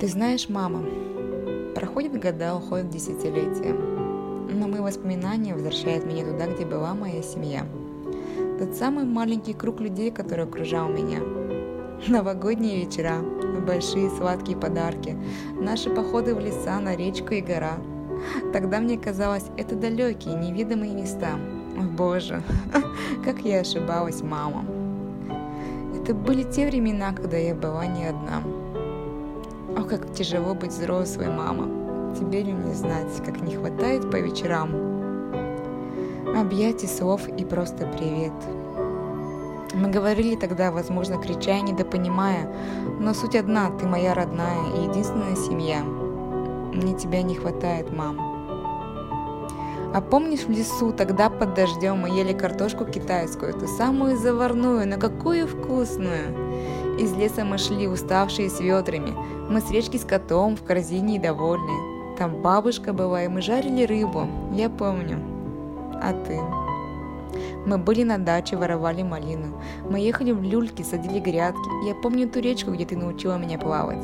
Ты знаешь, мама, проходят года, уходят десятилетия, но мои воспоминания возвращают меня туда, где была моя семья. Тот самый маленький круг людей, который окружал меня. Новогодние вечера, большие сладкие подарки, наши походы в леса, на речку и гора. Тогда мне казалось, это далекие, невидимые места. О, Боже, как я ошибалась, мама. Это были те времена, когда я была не одна. О, как тяжело быть взрослой, мама. Тебе ли не знать, как не хватает по вечерам объятий, слов и просто привет. Мы говорили тогда, возможно, крича и недопонимая, но суть одна, ты моя родная и единственная семья. Мне тебя не хватает, мам. А помнишь, в лесу тогда под дождем мы ели картошку китайскую, ту самую заварную, но какую вкусную. Из леса мы шли, уставшие с ведрами. Мы с речки с котом в корзине и довольные. Там бабушка была, и мы жарили рыбу, я помню. А ты? Мы были на даче, воровали малину. Мы ехали в люльки, садили грядки. Я помню ту речку, где ты научила меня плавать.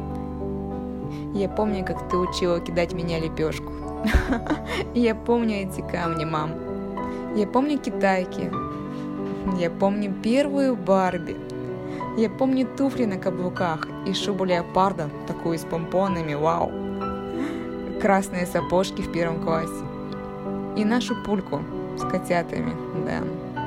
Я помню, как ты учила кидать меня лепешку. Я помню эти камни, мам. Я помню китайки. Я помню первую Барби. Я помню туфли на каблуках и шубу леопарда, такую с помпонами, вау. Красные сапожки в первом классе. И нашу пульку с котятами, да.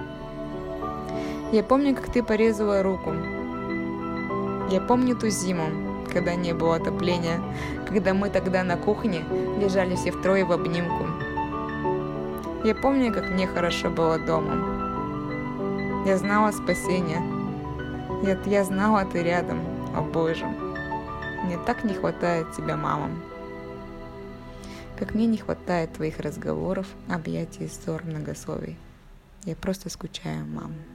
Я помню, как ты порезала руку. Я помню ту зиму, когда не было отопления, когда мы тогда на кухне лежали все втрое в обнимку. Я помню, как мне хорошо было дома. Я знала спасение. Я знала, ты рядом. О Боже, мне так не хватает тебя, мама. Как мне не хватает твоих разговоров, объятий и ссор многословий. Я просто скучаю, мама.